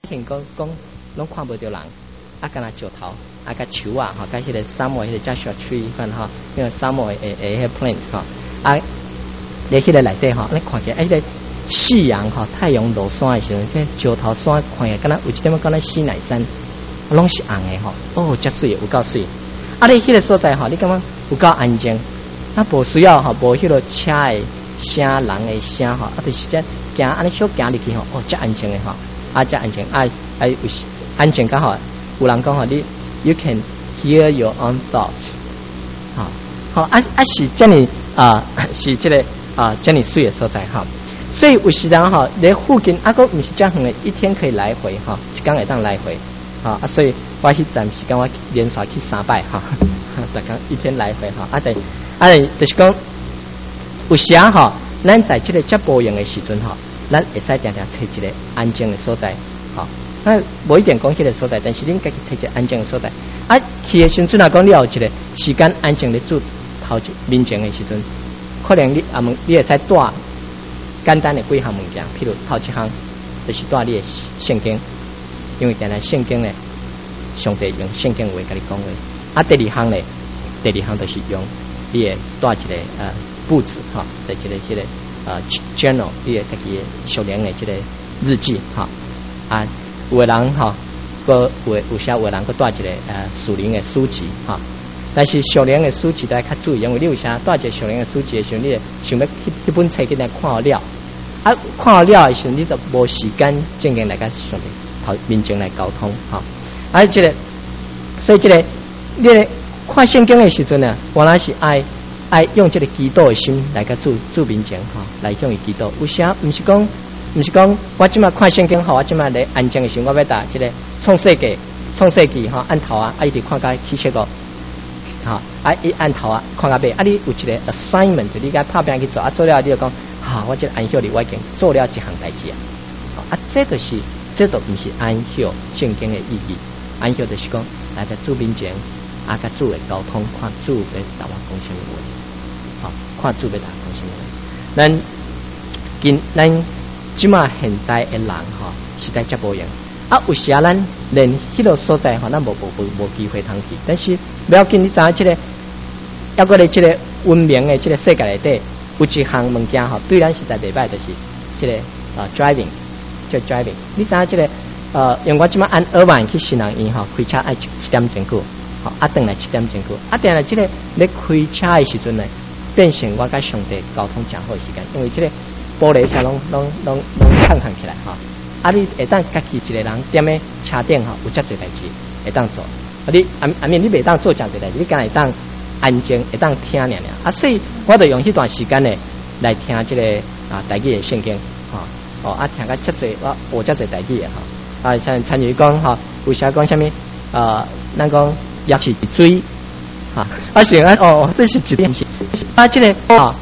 天讲拢看不到人，啊，干那石头，啊，甲树啊，哈，甲迄个沙漠迄个Joshua tree 看哈，那个沙漠迄个 plant 哈，啊，你迄个内底哈，你看起来，迄个夕阳哈，太阳落山的时候，这石头山看起来，敢若有一点敢若西乃山，拢是红的哈，哦，真水，有够水。啊，你迄个所在哈，你感觉有够安静，啊，无需要哈，无迄个车的声、人的声哈，啊，就是这行安尼小行入去吼，哦，真安静的哈，啊，真安静，有安静刚好，有人讲吼，你 you can hear your own thoughts， 好，是这里是这个这里水的所在哈，所以有时人哈，你附近啊个不是这样的，一天可以来回哈，一天会当来回。所以我迄段时间我连续去3摆哈，就讲一天来回哈，就是讲有时哈，咱在这个接无用的时阵哈，咱会使定定找一个安静的所在，哈，那无一定讲迄个所在，但是恁家己找一个安静的所在，去的时阵啊，讲你有一个时间安静的做头面前的时阵，可能你你会使带简单的几项物件，譬如头一项就是带你的圣经。因为定来圣经咧，上帝用圣经话甲你讲话。第二项咧，就是用你的带一个簿子哈，在一个这个journal， 你的家己属灵的这个日记哈。有的人哈，有些人个带一个属灵的书籍哈。但是属灵的书籍都要较注意，因为你有啥带一个属灵的书籍的时候，你想要迄本册给人看好了，看好了的时候，你就无时间正经来甲上帝。面前来沟通哈，所以这个你看圣经的时阵呢，原来是爱用这个祈祷的心来个做面前哈，来向伊祈祷。有啥不是讲我今麦看圣经好，我今麦来安静的时候，我要打这个创世纪哈，按头一直看到启示录哈，一按头看到尾，你有一个 assignment， 你该拍拼去做，做了你就讲我这安息日我已经做了一项代志这都不是安息圣经的意义，安息就是讲来在主面前，甲主的沟通，看主要甲我讲什么话，看主要甲我讲什么话。咱即马现在的人实在接无用，有时咱连迄个所在咱无机会通去，但是不要紧，你知影这个，要过咧这个文明的这个世界内底，有一项物件对咱实在袂歹，就是这个driving。叫 driving， 你知影这个因为我即马按2万去新人院开车爱7点钟久，等来7点钟久，等来这个你开车的时阵呢，变成我甲上帝沟通真好的时间，因为这个玻璃车拢看起来你会当家己一个人踮咧车顶有遮侪代志会当做，你你袂当做遮侪代志，你敢会当安静会当听尔，所以我就用迄段时间呢来听这个台语的圣经听个遮侪我遮侪代志的像参与讲有啥讲啥物咱讲也是水想这是一点是这个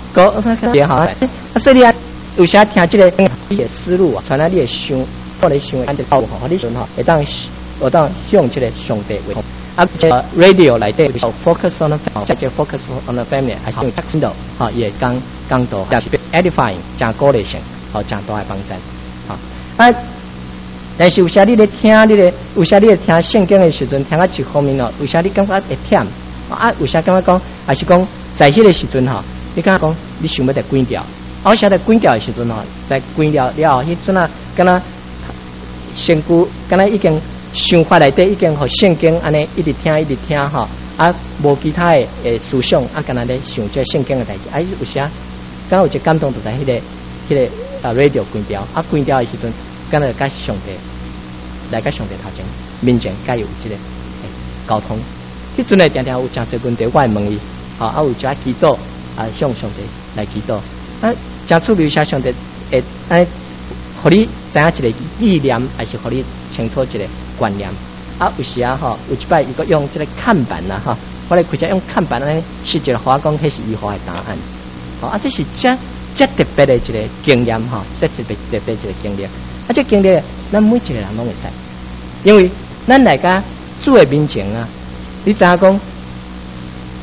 所以你有啥听这个你的思路传来你的想，或者想按照道你想会当向这个上帝为radio 来对 focus on the family， 这 focus on the family 还是用 Kindle 也讲到也是 edifying 真鼓励性真大的帮助但是有时你咧听有时你咧听圣经的时阵，听一方面有时你感觉会忝有时感觉讲还是讲在迄个时阵你感觉讲你想要得关掉，有时在关掉的时阵在关掉了迄阵敢若身躯敢若已经想法内底已经互圣经安尼一直听无其他的思想敢若咧想这圣经的代志有时敢有一感动就在迄个radio 关掉关掉的时阵，敢若甲上帝来甲上帝头前面前该有这个沟通，迄阵呢常常有真侪问题我会问伊有一下祈祷向上帝来祈祷真趣味，上帝会互你知影一个意念，还是互你清楚一个观念有时有一摆伊个用这个看板我来开始用看板安尼试一个话讲，迄是伊好的答案这是这特别的一个经验这特别一个经历这经历咱每一个人拢会使，因为咱来甲主的面前你知影讲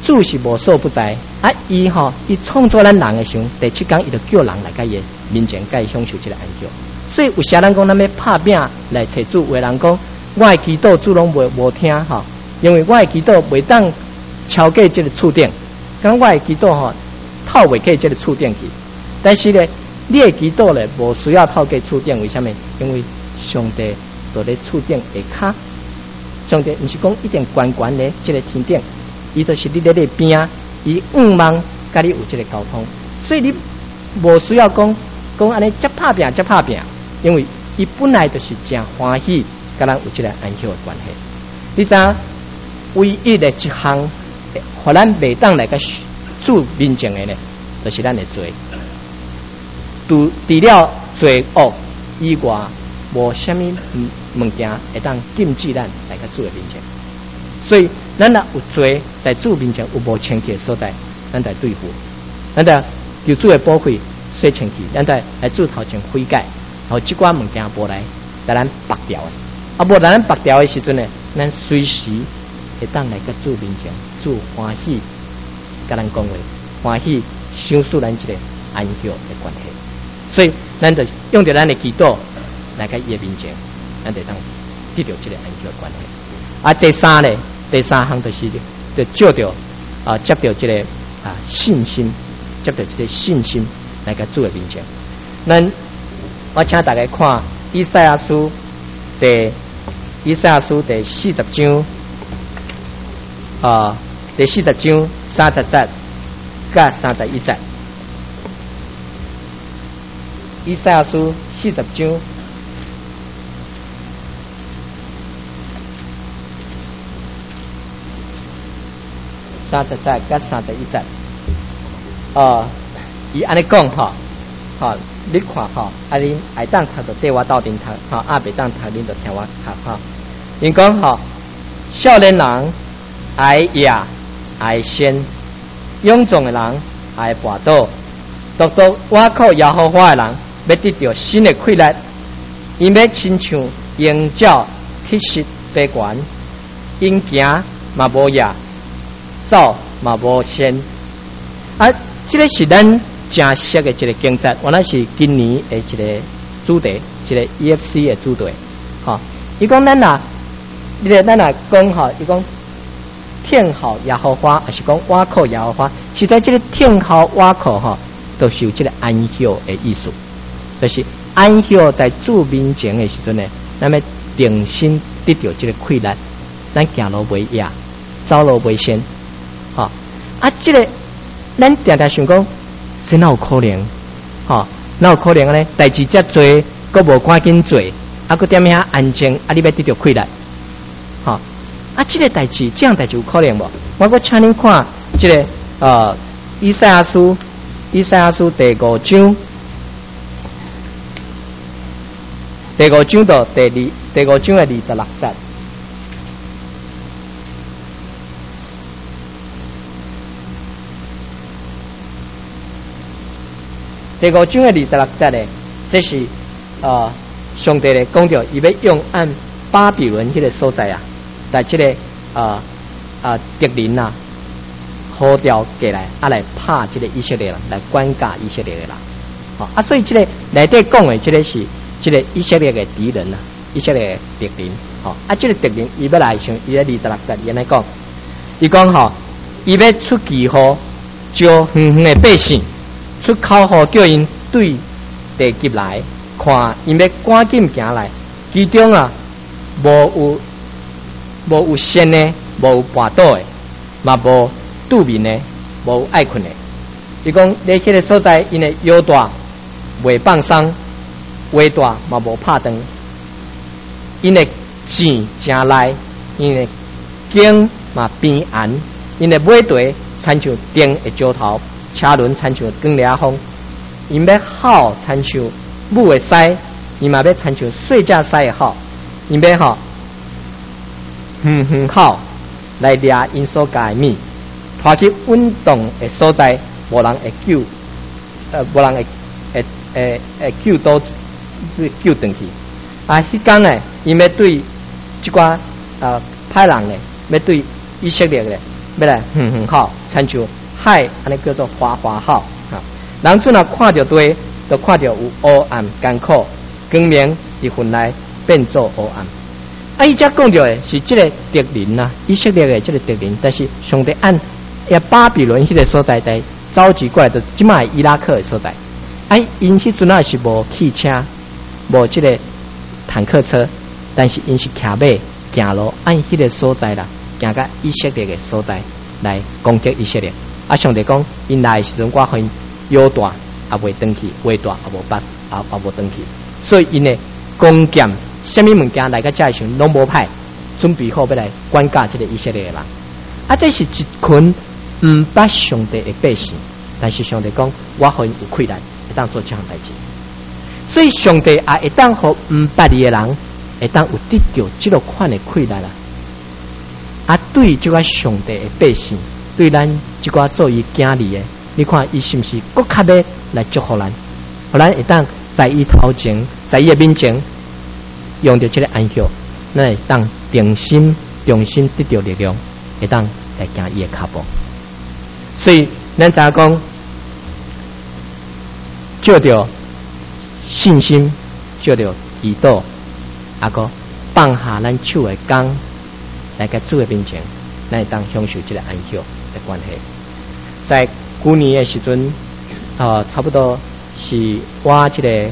主是无所不在啊！伊创造咱人的时候，第7天伊就叫人来甲伊面前，甲伊享受这个安息。所以有些人讲，咱要拍拼来找主，有人讲我的祈祷主拢无听哈，因为我的祈祷袂当超过这个触点，讲我的祈祷透袂过这个触点去。但是咧，你的祈祷咧无需要透过触点，为什么？因为上帝在咧触点下骹，上帝毋是讲一定悬悬咧这个天顶，伊就是你咧边啊，伊望甲你有这个沟通，所以你无需要讲安尼接拍拼，因为伊本来就是真欢喜，甲咱有这个安息的关系。你知影唯一的一项，互咱袂当来个主面前的呢，就是咱的罪。除了罪恶以外，无虾米物件会当禁止咱来个主的面前。所以，咱若有罪在主面前有无清洁所在，咱在对付，咱在求主的宝血洗清气，咱在来主头前悔改。然后这寡物件无来咱拔掉的，啊无咱拔掉的时阵呢，咱随时会当来个主面前，主欢喜，甲咱讲话，欢喜享受咱这个安息的关系。所以，咱就用着咱的祈祷来个伊面前，咱就当得到这个安息的关系。啊，第三项就是就借着接到这个信心，接到这个信心来个主的面前，咱。我请大家看以赛亚书第40章第40章30節甲31節。以賽亞書40章30節甲31節。伊安尼講你看恁爱当读就缀我斗阵读袂当读恁就听我读因讲少年人爱野爱先，勇壮的人爱跋倒，独独我靠耶和华的人要得到新的快乐，因要亲像鹰鸟踢实飞悬，鹰行嘛无野，走嘛无先。这个是咱正式的一个经节，原来是今年的一个主题，一个 EFC 的主题。伊讲咱讲伊讲听候耶和华，还是讲我靠耶和华？实在这个听候我靠都是有这个安息的意思，就是安息在主面前的时阵呢，咱们定心得到这个快乐，咱行路袂野，走路袂先。这个咱常常想讲。这哪有可能？哪有可能呢？代志遮多，佫无赶紧做，佫踮遐安静，你要得到快乐。这个代志，这样代志有可能无？我佫请恁看这个以赛亚书第5章，第5章到第5章的26節。第5章的26節呢，這是上帝咧講到，伊要用按巴比倫迄個所在在這個敵人呼調過來，來拍這個以色列人，來管教以色列的人。所以這個內底講的，這個是這個以色列的敵人以色列的敵人。這個敵人伊要來上，伊喺26節伊來講，伊講伊要出奇號，招遠遠的百姓。出口號叫因對地級來看，因要趕緊行來，其中無有先的，無有跋倒的，嘛無拄面的，無有愛困的。伊講你迄個所在，因的腰帶未放鬆，尾帶嘛無拍斷，因的錢正來，因的頸嘛邊沿，因的尾蹄親像釘的石頭。車輪親像光倆風，因要口親像母的腮，因嘛要親像細隻腮的口，因要口來掠因所加的物，拖去運動的所在，無人會救，無人會救倒救轉去。迄天呢，因要對這寡歹人呢，要對以色列呢， 要来好，参像海安尼叫做花花好啊。人阵啊看着对，就看着有黑暗艰苦，光明伫云内变做黑暗。啊，伊遮讲着的是这个敌人呐，以色列的这个敌人，但是上帝按巴比伦迄个所在地召集过来，就是即卖伊拉克的所在。因迄阵啊是无汽车，无这个坦克车，但是因是骑马行路，按迄个所在啦，行到以色列的所在来攻击以色列。啊，上帝讲因来的时阵，我很腰大也未登去，尾大也无拔，也无登去，所以因的弓箭。什么物件来个这时拢无派，准备好要来管教这个以色列的人。啊，这是一群唔捌上帝的百姓，但是上帝讲我很有困难，会当做这样代志。所以上帝也会当互唔捌伊的人，会当有得到这个款的困难啦。啊，对这个上帝的百姓，对咱这个做伊囝儿的，你看伊是不是更较要来祝福咱？互咱会当在伊头前，在伊的面前。用着这个安息，咱会当重新得到力量，会当来行伊的脚步。所以咱知影讲，借着信心，借着祈祷，啊个放下咱手的工，来个主的面前，咱会当享受这个安息的关系。在去年的时阵，差不多是我这个。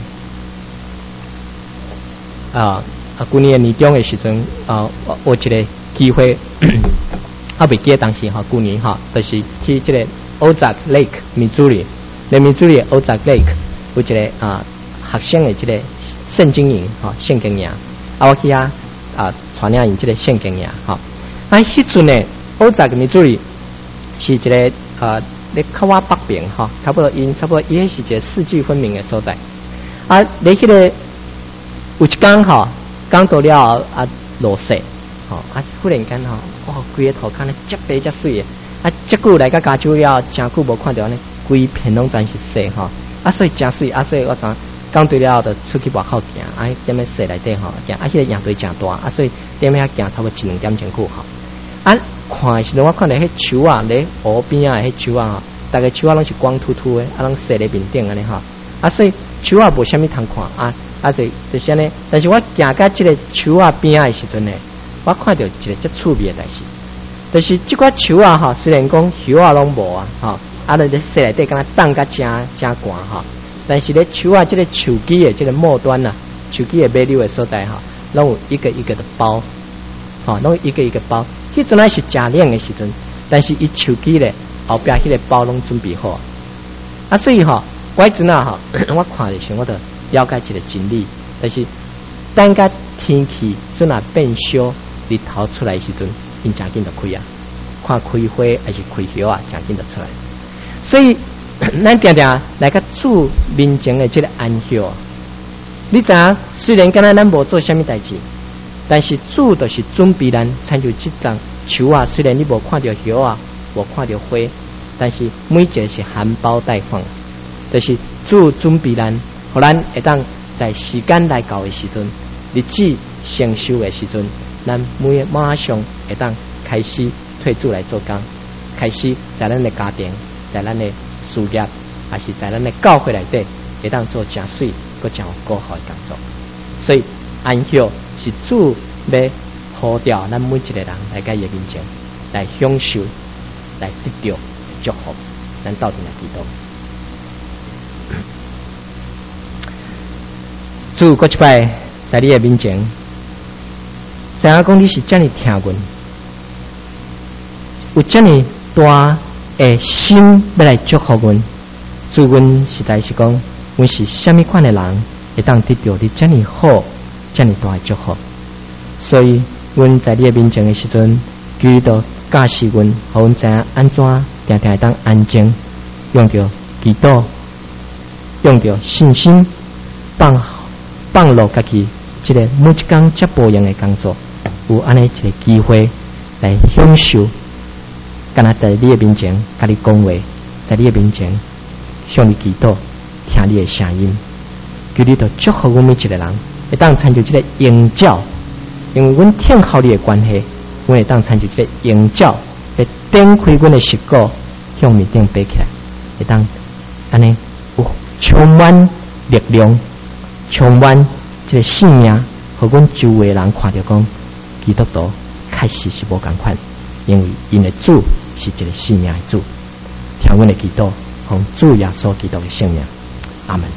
去年年中的时阵，有一个机会，未记得当时去年就是去这个Ozark Lake 密苏里的 Ozark Lake 有一个学生的这个圣经营圣经营，我去传领因这个圣经营迄阵呢，Ozark 密苏里是一个咧靠我北边差不多伊是一个四季分明的所在你迄个。有一天刚到了落雪忽然间哇，规个头壳咧遮白遮水的遮久来个加州了，真久无看到呢，规片拢全是雪所以真水所以我刚对了就出去外口行踮咧雪内底行迄个野堆真大所以踮遐行差不多1-2点钟久看的时阵我看到迄树咧河边迄树大概树拢是光秃秃的拢雪咧面顶安尼所以树无啥物通看就是安尼，但是我行到这个树边的时阵呢，我看到一个足趣味的代志，就是这个树虽然讲叶拢无咧雪内底敢若冻甲真寒但是咧树这个树枝的这个末端树枝的尾溜的所在拢有一个一个的包拢有一个一个包。迄阵是真冷的时阵，但是伊树枝咧后边迄个包拢准备好所以我迄阵我看的时候我就了解一个真理，就是等甲天气阵变小，日头出来的时阵，因真紧就开看开花还是开叶真紧就出来。所以咱定定来个主面前的这个安息，你知影虽然敢若咱无做啥物代志，但是主就是准备咱参照这张树虽然你无看到叶无看到花，但是每一个是含苞待放，就是主准备咱。互咱会当在时间来到的时阵，日子成熟的时阵，咱马上会当开始退主来做工，开始在咱的家庭，在咱的事业，还是在咱的教会内底，会当做真水，搁真有果好的工作。所以安息是主要呼召咱每一个人来到伊面前，来享受，来得到祝福。咱到底来祈祷。主过一摆在你的面前，知影讲你是这么疼阮，有这么大的心要来祝福阮。主阮实在是讲，阮是什么款的人，会当得到你这么好、这么大的祝福。所以，阮在你的面前的时阵，求你都教示阮，互阮知影安怎定定会当安静，用着祈祷，用着信心，放落家己这个每一天这不一样的工作，有安尼一个机会来享受，敢若在你的面前甲你讲话，在你的面前向你祈祷，听你的声音，求你都祝福我们每一个人，会当参照这个应召，因为阮听候你的关系，阮会当参照这个应召，会会点开阮的舌骨向面顶爬起来，会当安尼有充满力量，充满这个信仰，和阮周围人看到讲，基督徒开始是无共款，因为因的主是一个信命的主。听阮的祈祷，奉主耶稣基督的圣名，阿门。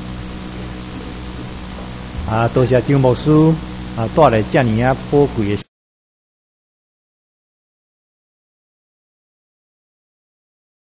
多谢张牧师带来这样宝贵的。